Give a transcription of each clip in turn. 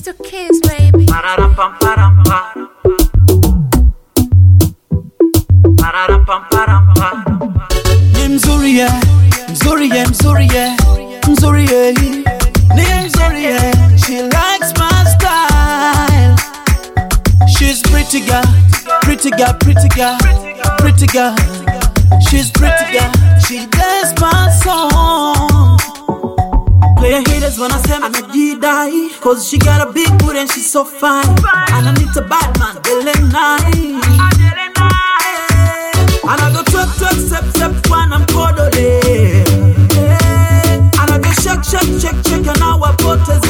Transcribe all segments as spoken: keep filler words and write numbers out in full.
Mr. Kiss, baby. Mzuri yeah, mzuri yeah, mzuri yeah, mzuri yeah, ni mzuri yeah. She likes my style. She's pretty girl, pretty girl, pretty girl, pretty girl. She's pretty girl. She does my song. Player haters wanna say I'm a G-die, cause she got a big booty and she's so fine. And I need a bad man, feeling nice. And I go twerk, twerk, step, step, when I'm cordole. And I go shake, shake, shake, shake, and now I put a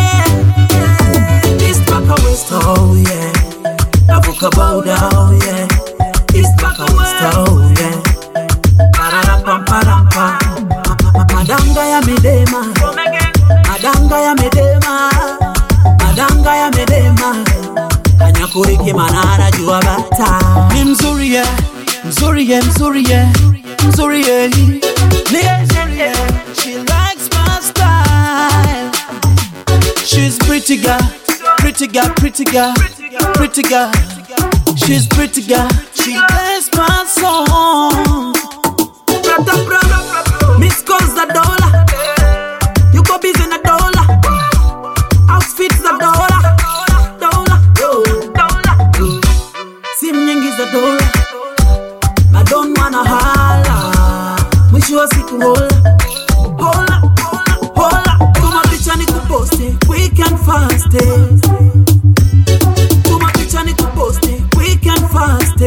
East back a west, oh yeah. Avuka bow down, yeah. East back a west, oh yeah. Pararapam, parampam. Madanga ya medema, madanga ya medema, madanga ya medema. Kanyakuriki manara jua bata. Ni mzuri yeah, mzuri yeah, mzuri yeah, mzuri yeah. Ni mzuri yeah. She likes my style. She's pretty girl, pretty girl, pretty girl, pretty girl. She's pretty girl. She plays my song. Brata, brata, Miss calls the dollar. You go busy in the dollar. Outfits the dollar. Dollar, dollar. Sim nyingi za dollar. I don't wanna holla. Mwisho wa siku hola. Hola, hola, hola. Tuma picha ni kuposte, quick and fast. Tuma picha ni kuposte, quick and fast.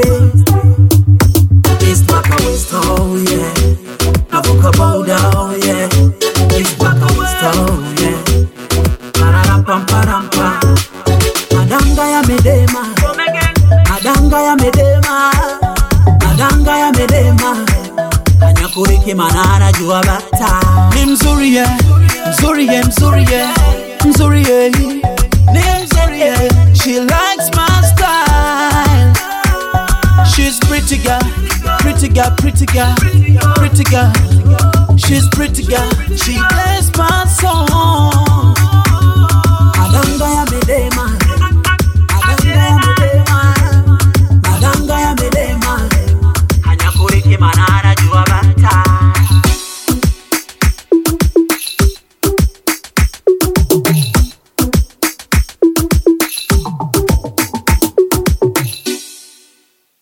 East back a west, oh yeah. Avuka bow down, yeah. East back a west, oh yeah. Pararam param pam. Madanga ya medema, madanga ya medema, madanga ya medema. Kanyakuriki manara jua bata. Ni mzuri yeah, mzuri yeah, mzuri yeah, mzuri yeah. Ni mzuri yeah. She likes my style. She's pretty girl, pretty girl, pretty girl, pretty girl. She's pretty girl. She plays my song. Madanga ya